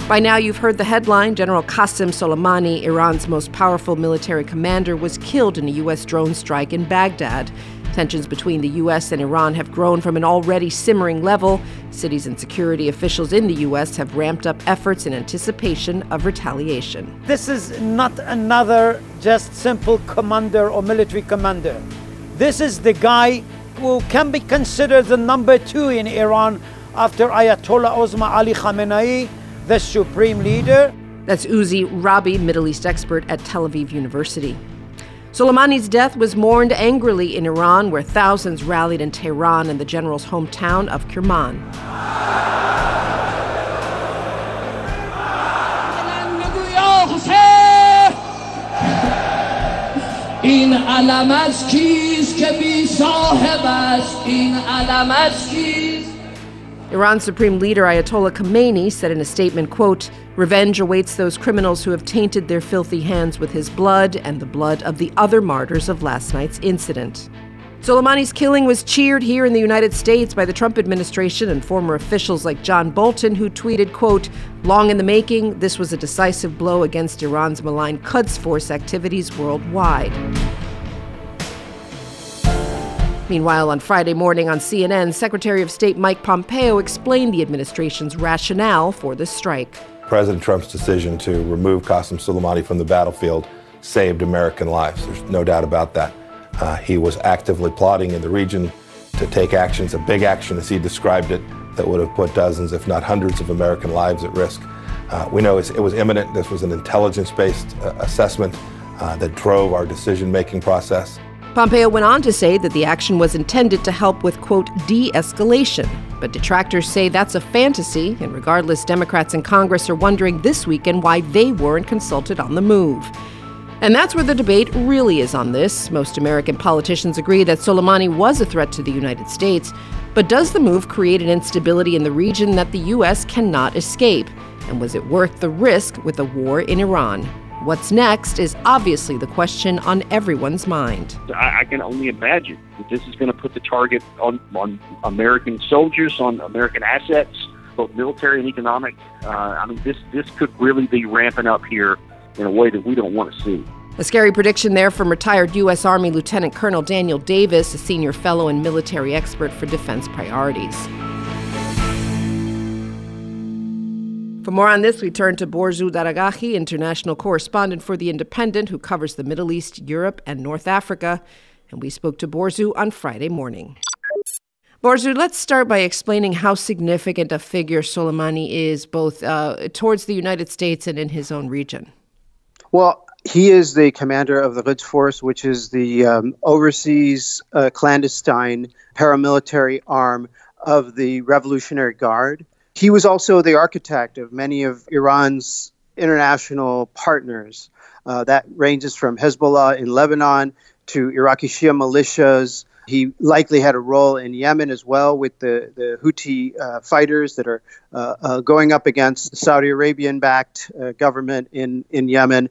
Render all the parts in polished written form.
By now, you've heard the headline. General Qasem Soleimani, Iran's most powerful military commander, was killed in a U.S. drone strike in Baghdad. Tensions between the U.S. and Iran have grown from an already simmering level. Cities and security officials in the U.S. have ramped up efforts in anticipation of retaliation. This is not another just simple commander or military commander. This is the guy who can be considered the number 2 in Iran after Ayatollah Osman Ali Khamenei, the supreme leader. That's Uzi Rabi, Middle East expert at Tel Aviv University. Soleimani's death was mourned angrily in Iran, where thousands rallied in Tehran and the general's hometown of Kerman. این علم از کیست که بی صاحب است این علم از کیست. Iran's Supreme Leader Ayatollah Khamenei said in a statement, quote, "Revenge awaits those criminals who have tainted their filthy hands with his blood and the blood of the other martyrs of last night's incident." Soleimani's killing was cheered here in the United States by the Trump administration and former officials like John Bolton, who tweeted, quote, "Long in the making, this was a decisive blow against Iran's malign Quds Force activities worldwide." Meanwhile, on Friday morning on CNN, Secretary of State Mike Pompeo explained the administration's rationale for the strike. President Trump's decision to remove Qasem Soleimani from the battlefield saved American lives. There's no doubt about that. He was actively plotting in the region to take actions, a big action as he described it, that would have put dozens, if not hundreds of American lives at risk. We know it was imminent. This was an intelligence-based assessment that drove our decision-making process. Pompeo went on to say that the action was intended to help with, quote, de-escalation. But detractors say that's a fantasy, and regardless, Democrats in Congress are wondering this weekend why they weren't consulted on the move. And that's where the debate really is on this. Most American politicians agree that Soleimani was a threat to the United States. But does the move create an instability in the region that the U.S. cannot escape? And was it worth the risk with a war in Iran? What's next is obviously the question on everyone's mind. I can only imagine that this is going to put the target on American soldiers, on American assets, both military and economic. This could really be ramping up here in a way that we don't want to see. A scary prediction there from retired U.S. Army Lieutenant Colonel Daniel Davis, a senior fellow and military expert for defense priorities. For more on this, we turn to Borzu Daragahi, international correspondent for The Independent, who covers the Middle East, Europe, and North Africa. And we spoke to Borzu on Friday morning. Borzu, let's start by explaining how significant a figure Soleimani is, both towards the United States and in his own region. Well, he is the commander of the Quds Force, which is the overseas clandestine paramilitary arm of the Revolutionary Guard. He was also the architect of many of Iran's international partners. That ranges from Hezbollah in Lebanon to Iraqi Shia militias. He likely had a role in Yemen as well with the Houthi fighters that are going up against the Saudi Arabian-backed government in Yemen.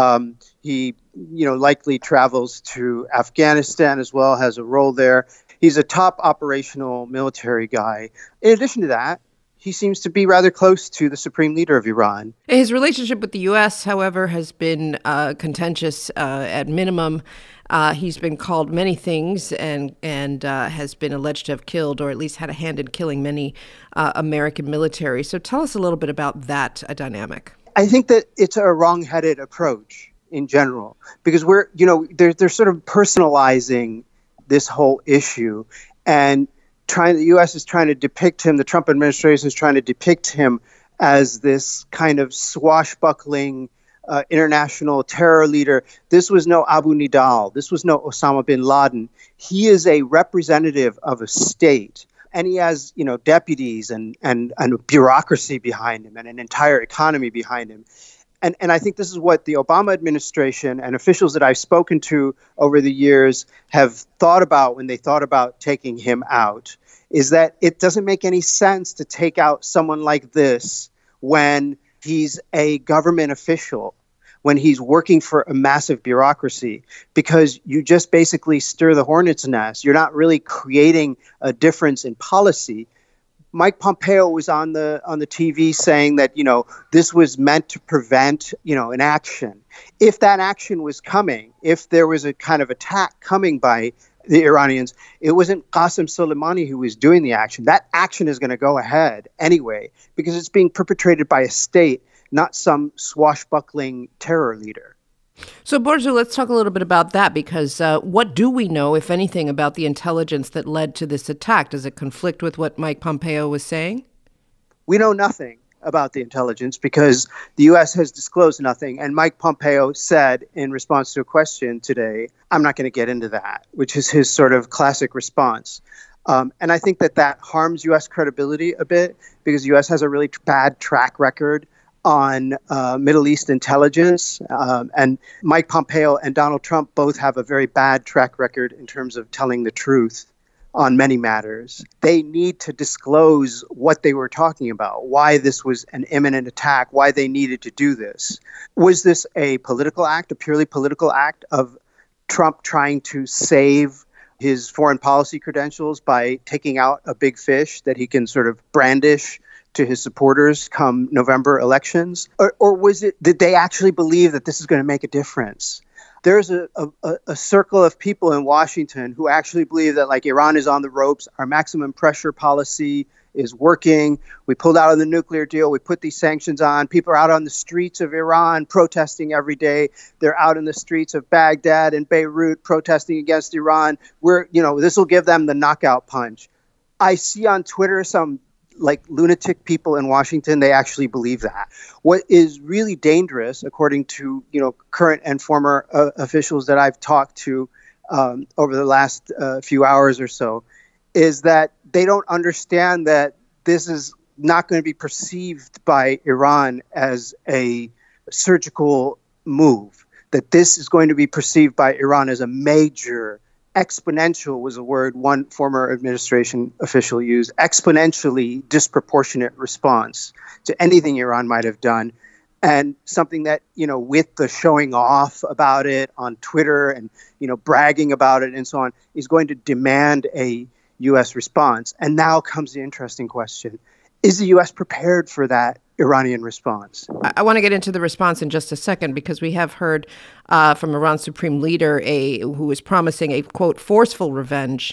He, likely travels to Afghanistan as well, has a role there. He's a top operational military guy. In addition to that, he seems to be rather close to the supreme leader of Iran. His relationship with the U.S., however, has been contentious at minimum. He's been called many things and has been alleged to have killed, or at least had a hand in killing, many American military. So tell us a little bit about that dynamic. I think that it's a wrong-headed approach in general, because they're sort of personalizing this whole issue, and the U.S. is trying to depict him, the Trump administration is trying to depict him as this kind of swashbuckling international terror leader. This was no Abu Nidal. This was no Osama bin Laden. He is a representative of a state, and he has, deputies and a bureaucracy behind him and an entire economy behind him. And I think this is what the Obama administration and officials that I've spoken to over the years have thought about when they thought about taking him out, is that it doesn't make any sense to take out someone like this when he's a government official, when he's working for a massive bureaucracy, because you just basically stir the hornet's nest. You're not really creating a difference in policy. Mike Pompeo was on the TV saying that, this was meant to prevent, an action. If that action was coming, if there was a kind of attack coming by the Iranians, it wasn't Qasem Soleimani who was doing the action. That action is going to go ahead anyway, because it's being perpetrated by a state, not some swashbuckling terror leader. So, Borzu, let's talk a little bit about that, because what do we know, if anything, about the intelligence that led to this attack? Does it conflict with what Mike Pompeo was saying? We know nothing about the intelligence because the U.S. has disclosed nothing. And Mike Pompeo said in response to a question today, I'm not going to get into that, which is his sort of classic response. And I think that harms U.S. credibility a bit because the U.S. has a really bad track record on Middle East intelligence. And Mike Pompeo and Donald Trump both have a very bad track record in terms of telling the truth on many matters. They need to disclose what they were talking about, why this was an imminent attack, why they needed to do this. Was this a political act, a purely political act of Trump trying to save his foreign policy credentials by taking out a big fish that he can sort of brandish to his supporters come November elections? Or was it, did they actually believe that this is going to make a difference? There's a circle of people in Washington who actually believe that like Iran is on the ropes, our maximum pressure policy is working. We pulled out of the nuclear deal. We put these sanctions on. People are out on the streets of Iran protesting every day. They're out in the streets of Baghdad and Beirut protesting against Iran. This will give them the knockout punch. I see on Twitter some like lunatic people in Washington, they actually believe that. What is really dangerous, according to current and former officials that I've talked to over the last few hours or so, is that they don't understand that this is not going to be perceived by Iran as a surgical move, that this is going to be perceived by Iran as a major exponential was a word one former administration official used, exponentially disproportionate response to anything Iran might have done. And something that, with the showing off about it on Twitter and, bragging about it and so on, is going to demand a U.S. response. And now comes the interesting question. Is the U.S. prepared for that Iranian response? I want to get into the response in just a second, because we have heard from Iran's supreme leader who is promising a, quote, forceful revenge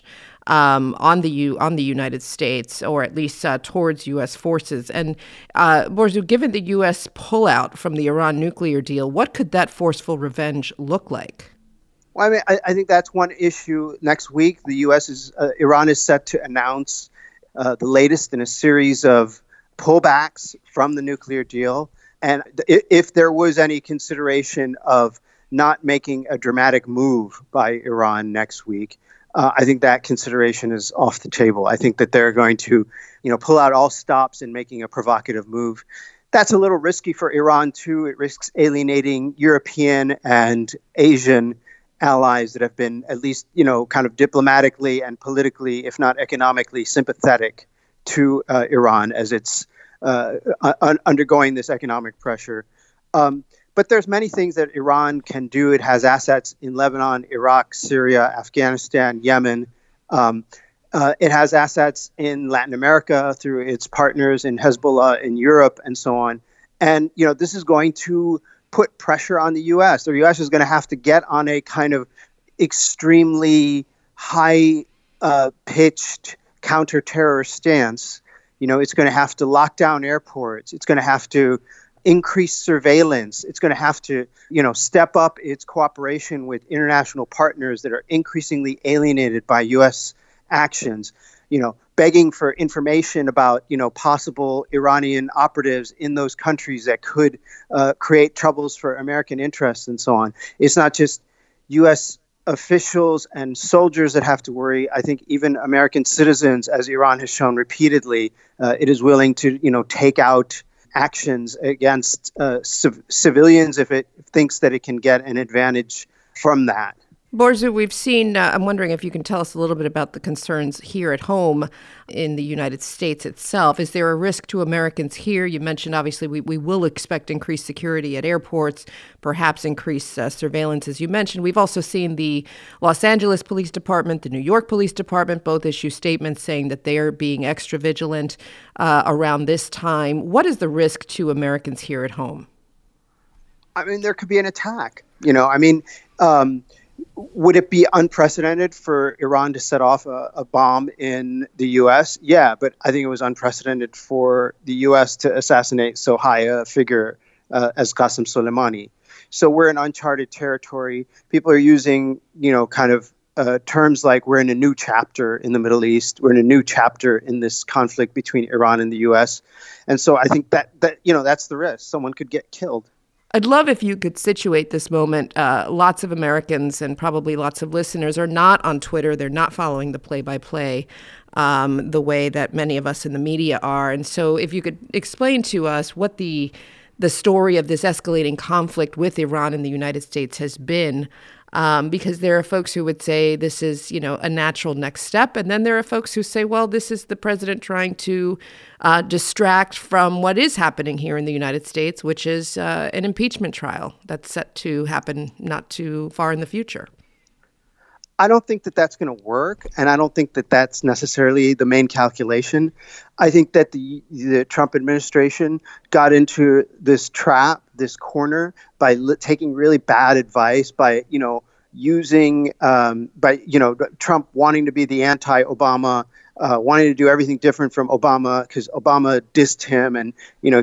on the United States, or at least towards U.S. forces. And Borzu, given the U.S. pullout from the Iran nuclear deal, what could that forceful revenge look like? Well, I mean, I think that's one issue. Next week, Iran is set to announce the latest in a series of pullbacks from the nuclear deal. And if there was any consideration of not making a dramatic move by Iran next week, I think that consideration is off the table. I think that they're going to, pull out all stops in making a provocative move. That's a little risky for Iran, too. It risks alienating European and Asian allies that have been at least, kind of diplomatically and politically, if not economically, sympathetic to Iran as it's undergoing this economic pressure. But there's many things that Iran can do. It has assets in Lebanon, Iraq, Syria, Afghanistan, Yemen. It has assets in Latin America through its partners in Hezbollah in Europe and so on. And, this is going to put pressure on the U.S. The U.S. is going to have to get on a kind of extremely high-pitched counter-terror stance. It's going to have to lock down airports. It's going to have to increase surveillance. It's going to have to, step up its cooperation with international partners that are increasingly alienated by U.S. actions. Begging for information about, possible Iranian operatives in those countries that could create troubles for American interests and so on. It's not just U.S. officials and soldiers that have to worry. I think even American citizens, as Iran has shown repeatedly, it is willing to, take out actions against civilians if it thinks that it can get an advantage from that. Borzu, we've seen, I'm wondering if you can tell us a little bit about the concerns here at home in the United States itself. Is there a risk to Americans here? You mentioned, obviously, we will expect increased security at airports, perhaps increased surveillance, as you mentioned. We've also seen the Los Angeles Police Department, the New York Police Department, both issue statements saying that they are being extra vigilant around this time. What is the risk to Americans here at home? I mean, there could be an attack. Would it be unprecedented for Iran to set off a bomb in the U.S.? Yeah, but I think it was unprecedented for the U.S. to assassinate so high a figure as Qasem Soleimani. So we're in uncharted territory. People are using, terms like we're in a new chapter in the Middle East. We're in a new chapter in this conflict between Iran and the U.S. And so I think that that's the risk. Someone could get killed. I'd love if you could situate this moment. Lots of Americans and probably lots of listeners are not on Twitter. They're not following the play-by-play the way that many of us in the media are. And so if you could explain to us what the story of this escalating conflict with Iran and the United States has been, because there are folks who would say this is, a natural next step. And then there are folks who say, well, this is the president trying to distract from what is happening here in the United States, which is an impeachment trial that's set to happen not too far in the future. I don't think that that's going to work, and I don't think that that's necessarily the main calculation. I think that the Trump administration got into this trap, this corner, by taking really bad advice, by using Trump wanting to be the anti-Obama, wanting to do everything different from Obama because Obama dissed him, and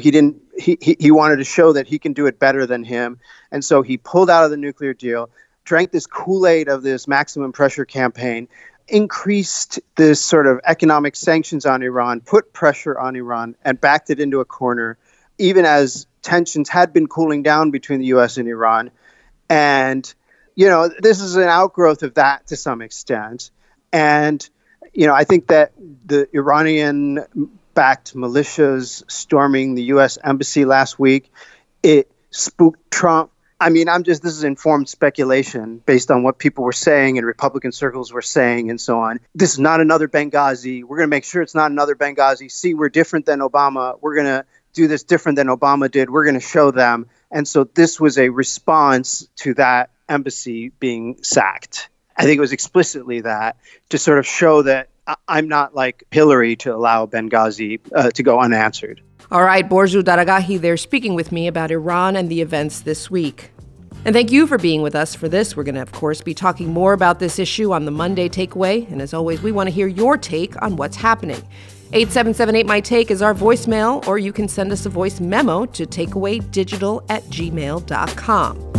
he wanted to show that he can do it better than him, and so he pulled out of the nuclear deal, drank this Kool-Aid of this maximum pressure campaign, increased this sort of economic sanctions on Iran, put pressure on Iran, and backed it into a corner, even as tensions had been cooling down between the U.S. and Iran. And, this is an outgrowth of that to some extent. And, I think that the Iranian-backed militias storming the U.S. embassy last week, it spooked Trump. I mean, this is informed speculation based on what people were saying and Republican circles were saying and so on. This is not another Benghazi. We're going to make sure it's not another Benghazi. See, we're different than Obama. We're going to do this different than Obama did. We're going to show them. And so this was a response to that embassy being sacked. I think it was explicitly that, to sort of show that I'm not like Hillary to allow Benghazi to go unanswered. All right, Borzu Daragahi there speaking with me about Iran and the events this week. And thank you for being with us for this. We're going to, of course, be talking more about this issue on the Monday Takeaway. And as always, we want to hear your take on what's happening. 877-8MY-TAKE is our voicemail, or you can send us a voice memo to takeawaydigital@gmail.com.